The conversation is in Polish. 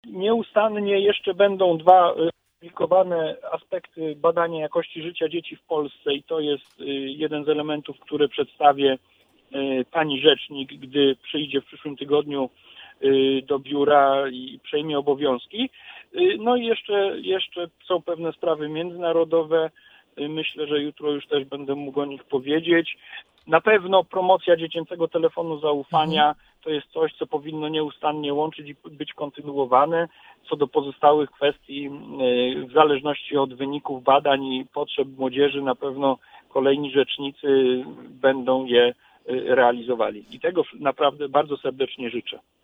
Nieustannie jeszcze będą dwa publikowane aspekty badania jakości życia dzieci w Polsce i to jest jeden z elementów, które przedstawię pani rzecznik, gdy przyjdzie w przyszłym tygodniu do biura i przejmie obowiązki. No i jeszcze są pewne sprawy międzynarodowe. Myślę, że jutro już też będę mógł o nich powiedzieć. Na pewno promocja dziecięcego telefonu zaufania to jest coś, co powinno nieustannie łączyć i być kontynuowane. Co do pozostałych kwestii, w zależności od wyników badań i potrzeb młodzieży, na pewno kolejni rzecznicy będą je realizowali. I tego naprawdę bardzo serdecznie życzę.